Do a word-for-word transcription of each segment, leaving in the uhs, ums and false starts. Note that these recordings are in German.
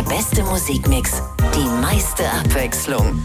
Der beste Musikmix, die meiste Abwechslung.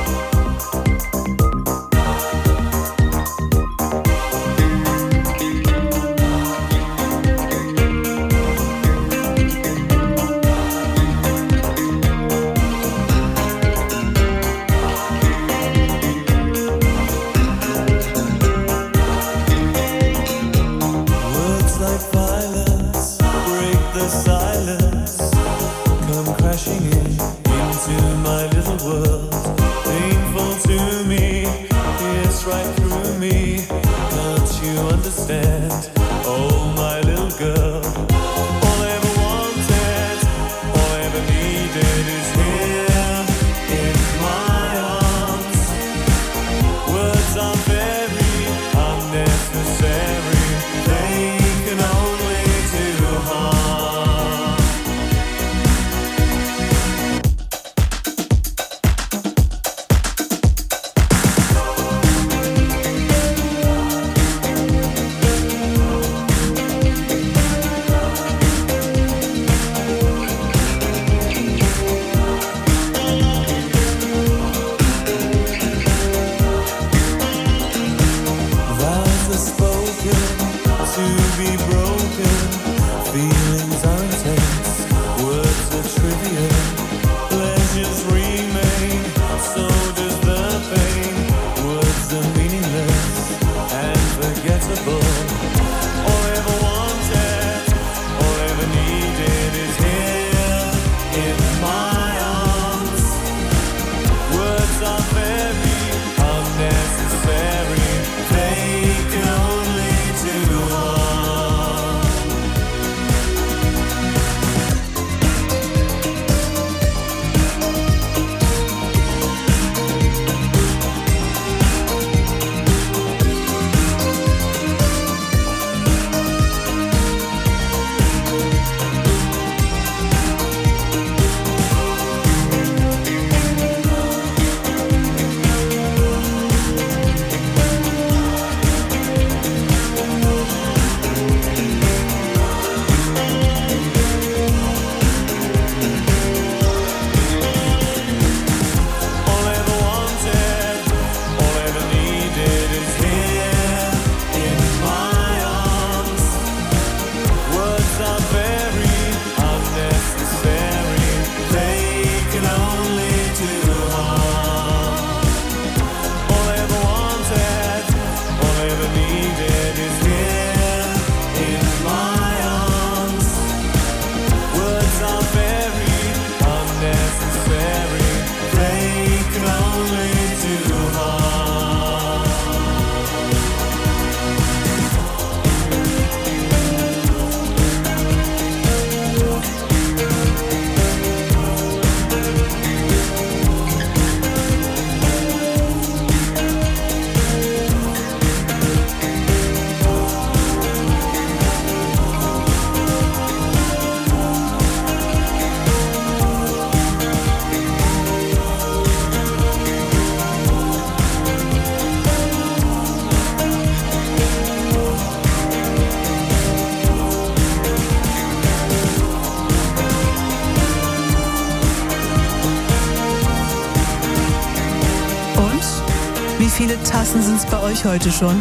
Wie viele Tassen sind es bei euch heute schon?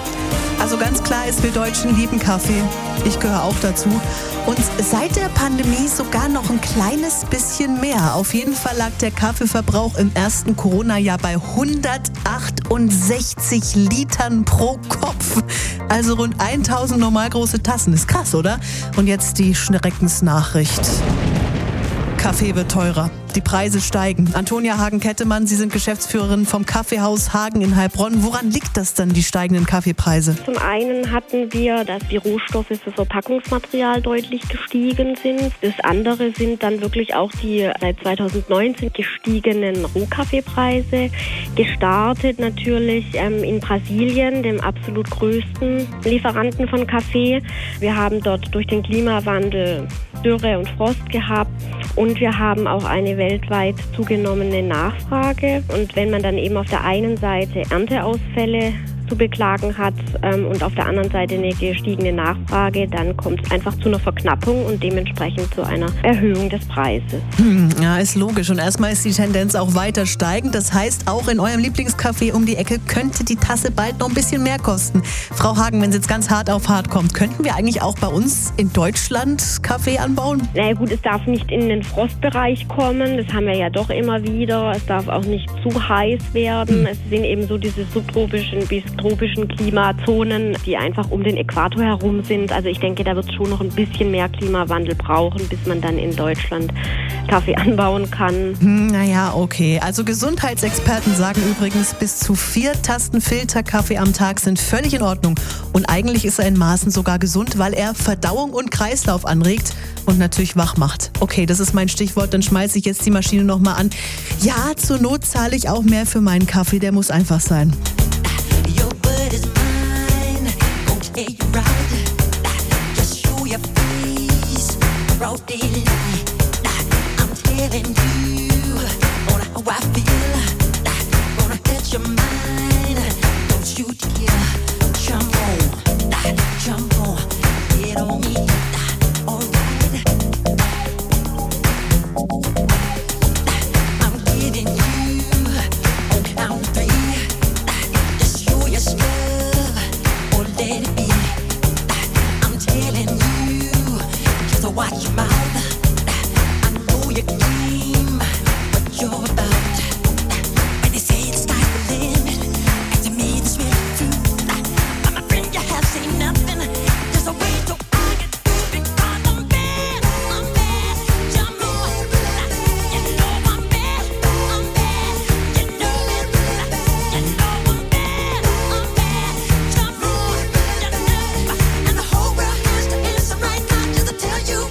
Also ganz klar ist, wir Deutschen lieben Kaffee. Ich gehöre auch dazu. Und seit der Pandemie sogar noch ein kleines bisschen mehr. Auf jeden Fall lag der Kaffeeverbrauch im ersten Corona-Jahr bei hundertachtundsechzig Litern pro Kopf. Also rund tausend normal große Tassen. Ist krass, oder? Und jetzt die Schreckensnachricht. Kaffee wird teurer. Die Preise steigen. Antonia Hagen-Kettemann, Sie sind Geschäftsführerin vom Kaffeehaus Hagen in Heilbronn. Woran liegt das denn, die steigenden Kaffeepreise? Zum einen hatten wir, dass die Rohstoffe für Verpackungsmaterial deutlich gestiegen sind. Das andere sind dann wirklich auch die seit zweitausendneunzehn gestiegenen Rohkaffeepreise. Gestartet natürlich ähm, in Brasilien, dem absolut größten Lieferanten von Kaffee. Wir haben dort durch den Klimawandel Dürre und Frost gehabt und wir haben auch eine weltweit zugenommene Nachfrage. Und wenn man dann eben auf der einen Seite Ernteausfälle zu beklagen hat ähm, und auf der anderen Seite eine gestiegene Nachfrage, dann kommt es einfach zu einer Verknappung und dementsprechend zu einer Erhöhung des Preises. Hm, ja, ist logisch. Und erstmal ist die Tendenz auch weiter steigend. Das heißt, auch in eurem Lieblingscafé um die Ecke könnte die Tasse bald noch ein bisschen mehr kosten. Frau Hagen, wenn es jetzt ganz hart auf hart kommt, könnten wir eigentlich auch bei uns in Deutschland Kaffee anbauen? Na ja, gut, es darf nicht in den Frostbereich kommen. Das haben wir ja doch immer wieder. Es darf auch nicht zu heiß werden. Hm. Es sind eben so diese subtropischen bis tropischen Klimazonen, die einfach um den Äquator herum sind. Also ich denke, da wird es schon noch ein bisschen mehr Klimawandel brauchen, bis man dann in Deutschland Kaffee anbauen kann. Hm, naja, okay. Also Gesundheitsexperten sagen übrigens, bis zu vier Tassen Filterkaffee am Tag sind völlig in Ordnung. Und eigentlich ist er in Maßen sogar gesund, weil er Verdauung und Kreislauf anregt und natürlich wach macht. Okay, das ist mein Stichwort, dann schmeiße ich jetzt die Maschine nochmal an. Ja, zur Not zahle ich auch mehr für meinen Kaffee, der muss einfach sein. Watch your mouth. I know your game, what you're about. When they say the sky's the limit, and to me this will be true. I'm a friend, you have seen nothing. There's a way to argue through because I'm bad, I'm bad. You know it, you know I'm bad, I'm bad. You know it, you know I'm bad, I'm bad. You know it, you know, and the whole world has to answer right now just to tell you.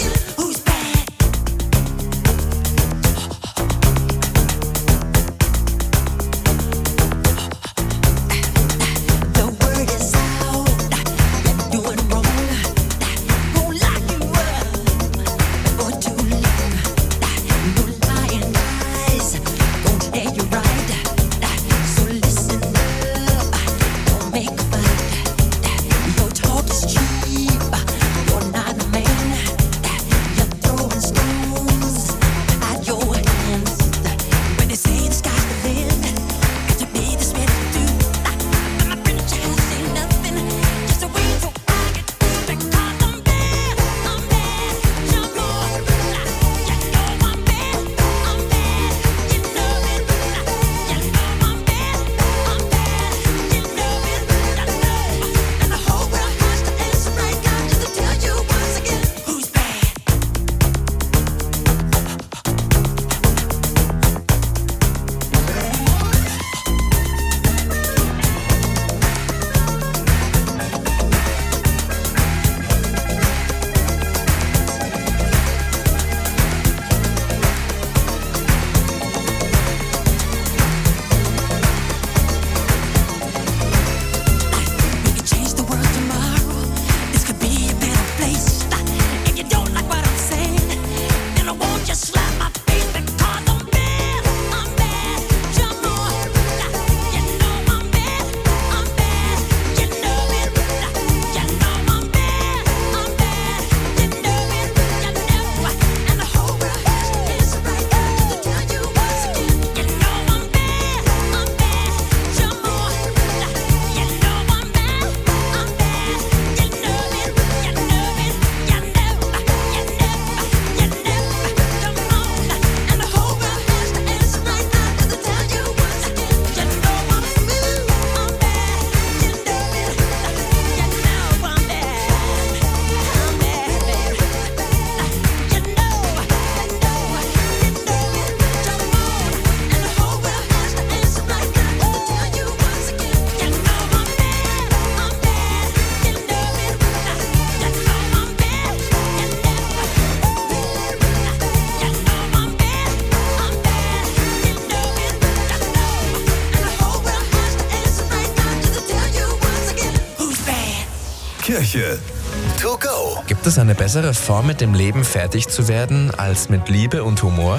Kirche to go. Gibt es eine bessere Form, mit dem Leben fertig zu werden, als mit Liebe und Humor?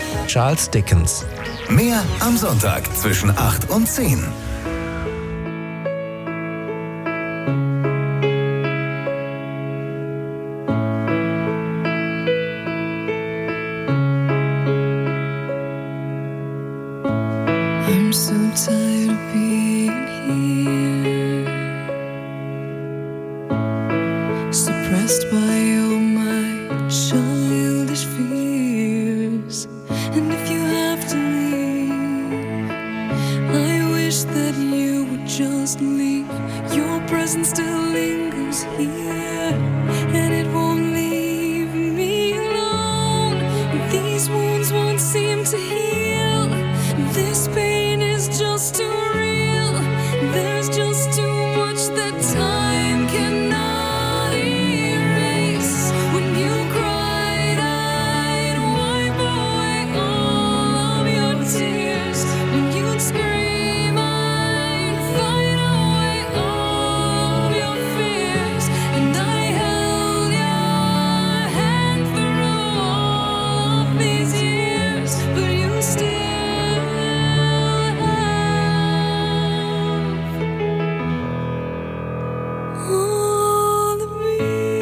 Charles Dickens. Mehr am Sonntag zwischen acht und zehn. to heal. This pain is just too real. There's just too much that time cannot erase. When you cried, I'd wipe away all of your tears. When you'd scream, I'd fight away all of your fears. And I held your hand through all of these years, but you still all of me.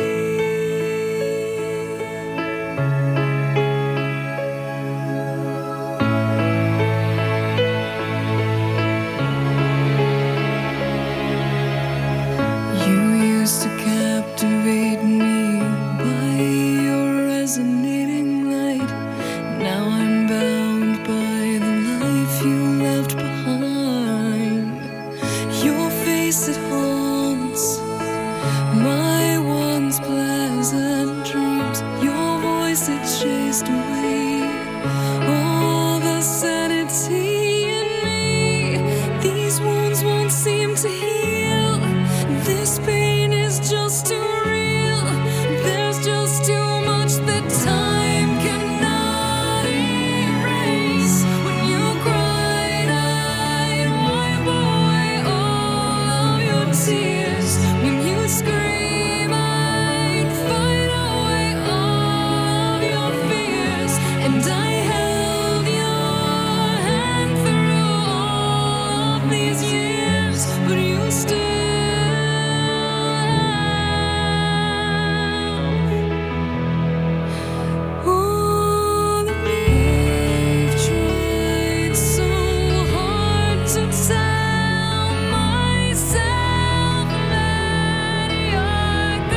You used to captivate me by your resonating light. Now I'm bound by the life you left behind. Your face, it haunts my once pleasant dreams. Your voice, it chased away all the sanity in me. These wounds won't seem to heal. This pain is just too real. There's just too much that time cannot erase. When you cried, I'd wipe away all of your tears. When you scream, I'd fight away all of your fears. And I held your hand through all of these years, but you still all of me. I've tried so hard to tell myself that you're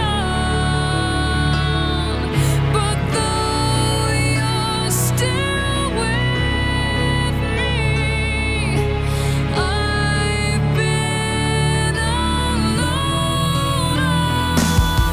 gone, but though you're still with me, I've been alone all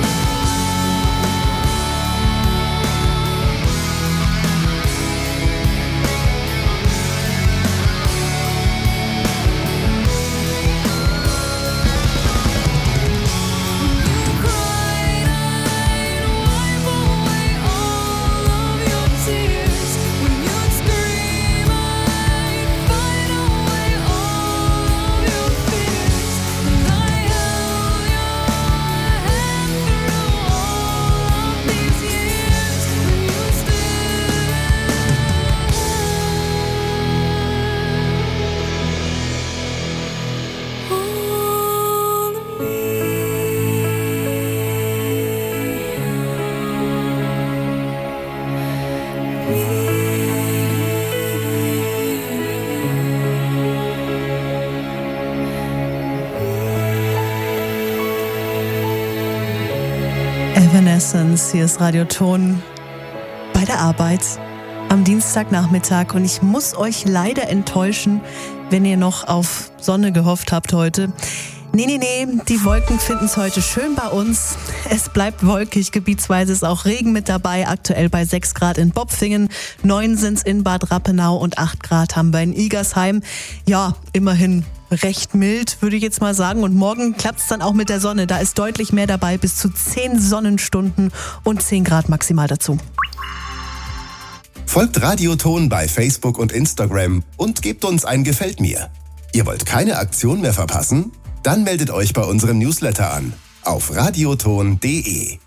Evanescence, hier ist Radioton bei der Arbeit am Dienstagnachmittag und ich muss euch leider enttäuschen, wenn ihr noch auf Sonne gehofft habt heute. Nee, nee, nee, die Wolken finden es heute schön bei uns. Es bleibt wolkig, gebietsweise ist auch Regen mit dabei, aktuell bei sechs Grad in Bopfingen, neun sind's in Bad Rappenau und acht Grad haben wir in Igersheim. Ja, immerhin recht mild, würde ich jetzt mal sagen. Und morgen klappt's dann auch mit der Sonne. Da ist deutlich mehr dabei, bis zu zehn Sonnenstunden und zehn Grad maximal dazu. Folgt Radioton bei Facebook und Instagram und gebt uns ein Gefällt mir. Ihr wollt keine Aktion mehr verpassen? Dann meldet euch bei unserem Newsletter an auf radioton punkt de.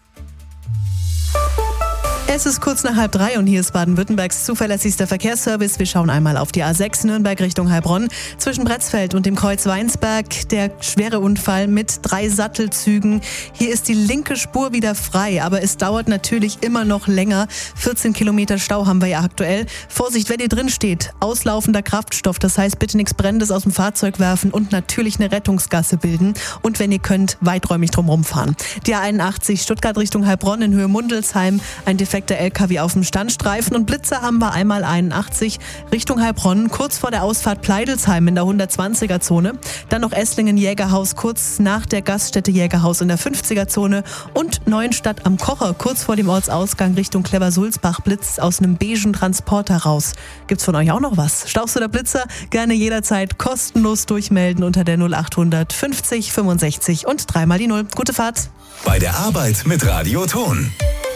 Es ist kurz nach halb drei und hier ist Baden-Württembergs zuverlässigster Verkehrsservice. Wir schauen einmal auf die A sechs Nürnberg Richtung Heilbronn. Zwischen Bretzfeld und dem Kreuz Weinsberg der schwere Unfall mit drei Sattelzügen. Hier ist die linke Spur wieder frei, aber es dauert natürlich immer noch länger. vierzehn Kilometer Stau haben wir ja aktuell. Vorsicht, wenn ihr drin steht, auslaufender Kraftstoff. Das heißt, bitte nichts Brennendes aus dem Fahrzeug werfen und natürlich eine Rettungsgasse bilden. Und wenn ihr könnt, weiträumig drumherum fahren. Die A einundachtzig Stuttgart Richtung Heilbronn in Höhe Mundelsheim. Ein Defekt steckt der L K W auf dem Standstreifen und Blitzer haben wir einmal einundachtzig Richtung Heilbronn, kurz vor der Ausfahrt Pleidelsheim in der hundertzwanziger Zone. Dann noch Esslingen-Jägerhaus kurz nach der Gaststätte Jägerhaus in der fünfziger Zone und Neuenstadt am Kocher kurz vor dem Ortsausgang Richtung Klever-Sulzbach blitzt aus einem beigen Transporter raus. Gibt's von euch auch noch was? Staust oder Blitzer? Gerne jederzeit kostenlos durchmelden unter der null achthundert fünfzig fünfundsechzig und dreimal die Null. Gute Fahrt! Bei der Arbeit mit Radio Ton.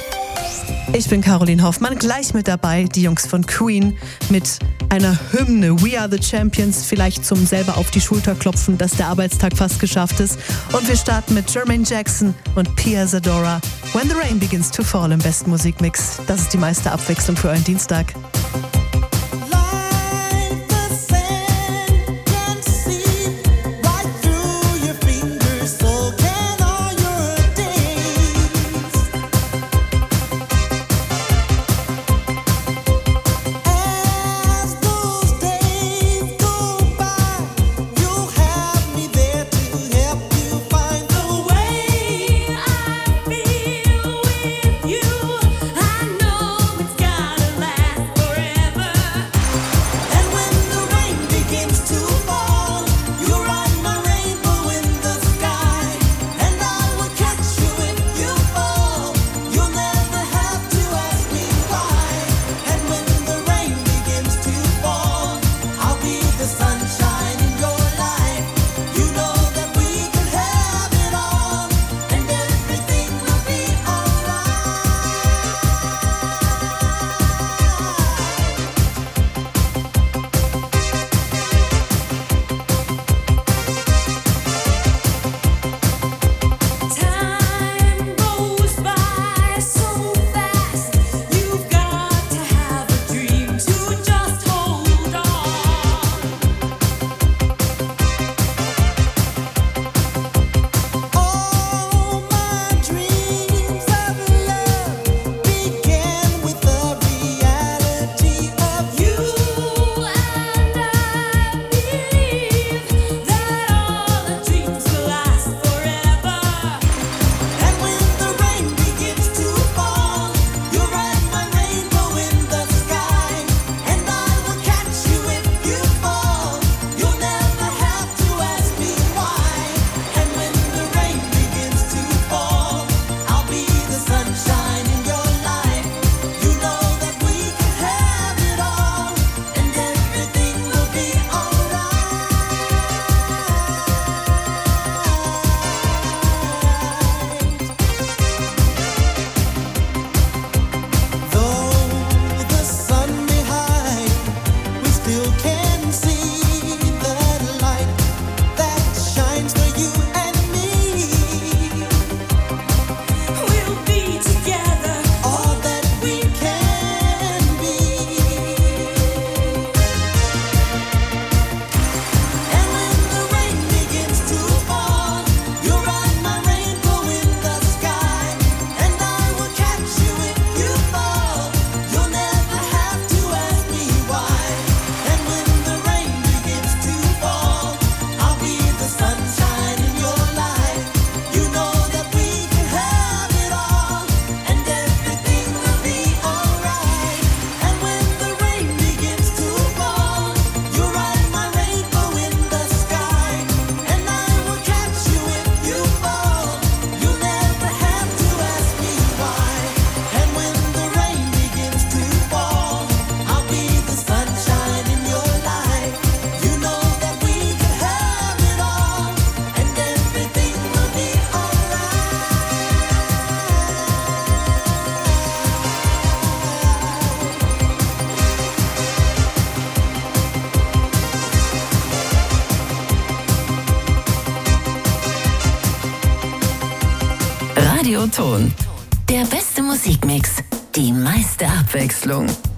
Ich bin Caroline Hoffmann, gleich mit dabei, die Jungs von Queen mit einer Hymne We Are the Champions, vielleicht zum selber auf die Schulter klopfen, dass der Arbeitstag fast geschafft ist. Und wir starten mit Jermaine Jackson und Pia Zadora, When the Rain Begins to Fall im besten Musikmix. Das ist die meiste Abwechslung für euren Dienstag. Radio Ton. Der beste Musikmix, die meiste Abwechslung.